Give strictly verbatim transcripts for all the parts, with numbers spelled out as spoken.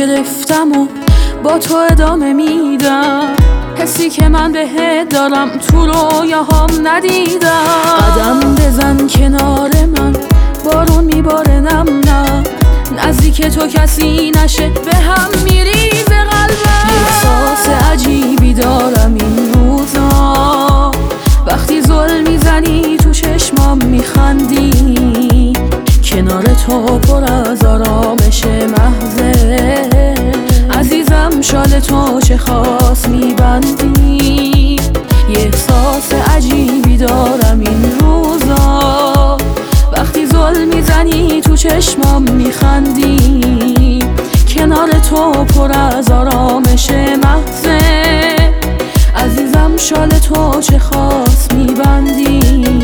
گرفتم و با تو ادامه میدم. حسی که من بهت دارم تو رویاهام ندیدم. قدم بزن کنار من، بارون میباره نم نم. نزدیک تو کسی نشه، به هم میریزه قلبم. یه احساس عجیبی دارم این روزا، وقتی زل میزنی تو چشمام میخندی. کنار تو پر از آرامش محضه. عزیزم شال تو چه خاص میبندی. یه احساس عجیبی دارم این روزا، وقتی زل میزنی تو چشمام میخندی. کنار تو پر از آرامش محضه. عزیزم شال تو چه خاص میبندی.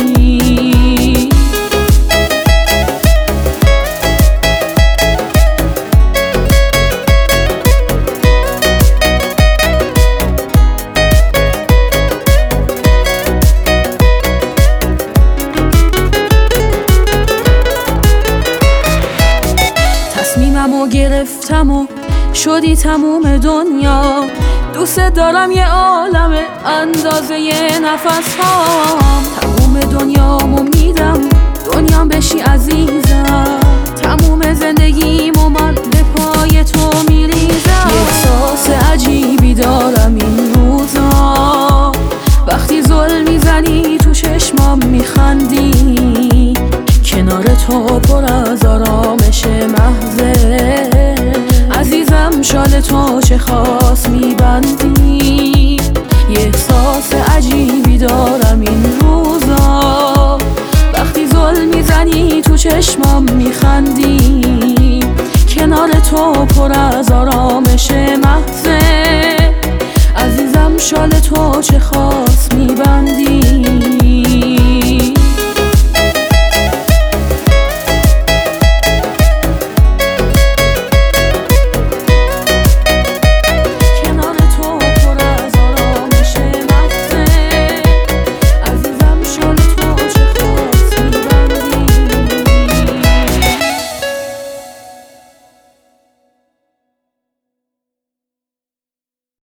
تصمیممو گرفتم و شدی تموم دنیا. دوست دارم یه عالمه اندازه یه نفس هام. تموم دنیامو میدم دنیام بشی عزیزم. تموم زندگیمو من به پای تو میریزم. یه احساس عجیبی دارم این روزا، وقتی زل میزنی تو چشمام میخندی. کنار تو پر از آرامش محضه. عزیزم شال تو چه خاص میبندی. یه احساس عجیبی دارم این روزا، وقتی زل میزنی تو چشمام میخندی. کنار تو پر از آرامش محضه. عزیزم شال تو چه خاص میبندی.